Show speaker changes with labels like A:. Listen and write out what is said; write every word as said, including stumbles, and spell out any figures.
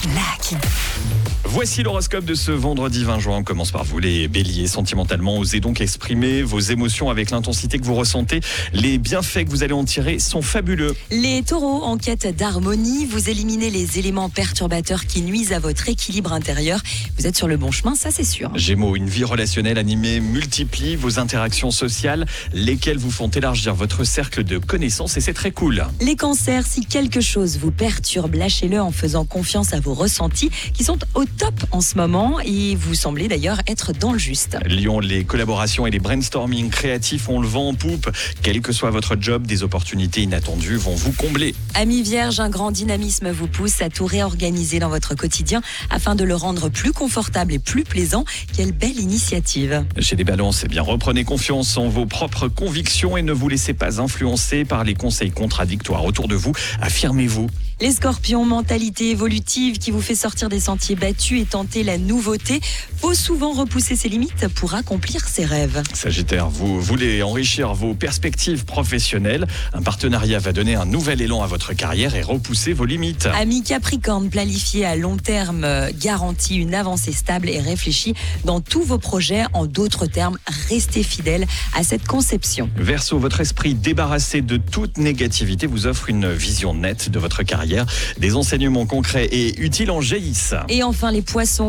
A: Lucky.
B: Voici l'horoscope de ce vendredi vingt juin. On commence par vous, les béliers. Sentimentalement, osez donc exprimer vos émotions avec l'intensité que vous ressentez. Les bienfaits que vous allez en tirer sont fabuleux.
A: Les taureaux, en quête d'harmonie, vous éliminez les éléments perturbateurs qui nuisent à votre équilibre intérieur. Vous êtes sur le bon chemin, ça c'est sûr.
B: Gémeaux, une vie relationnelle animée multiplie vos interactions sociales, lesquelles vous font élargir votre cercle de connaissances et c'est très cool.
A: Les cancers, si quelque chose vous perturbe, lâchez-le en faisant confiance à vos ressentis qui sont au top en ce moment et vous semblez d'ailleurs être dans le juste.
B: Lion, les collaborations et les brainstorming créatifs ont le vent en poupe. Quel que soit votre job, des opportunités inattendues vont vous combler.
A: Amis vierges, un grand dynamisme vous pousse à tout réorganiser dans votre quotidien afin de le rendre plus confortable et plus plaisant. Quelle belle initiative.
B: Chez les balances, eh bien, reprenez confiance en vos propres convictions et ne vous laissez pas influencer par les conseils contradictoires autour de vous. Affirmez-vous.
A: Les scorpions, mentalité évolutive qui vous fait sortir des sentiers battus et tenter la nouveauté. Faut souvent repousser ses limites pour accomplir ses rêves.
B: Sagittaire, vous voulez enrichir vos perspectives professionnelles. Un partenariat va donner un nouvel élan à votre carrière et repousser vos limites.
A: Amis Capricorne, planifié à long terme euh, garantit une avancée stable et réfléchie dans tous vos projets. En d'autres termes, restez fidèle à cette conception.
B: Verseau, votre esprit débarrassé de toute négativité vous offre une vision nette de votre carrière. Des enseignements concrets et utiles en jaillissent.
A: Et enfin les poissons.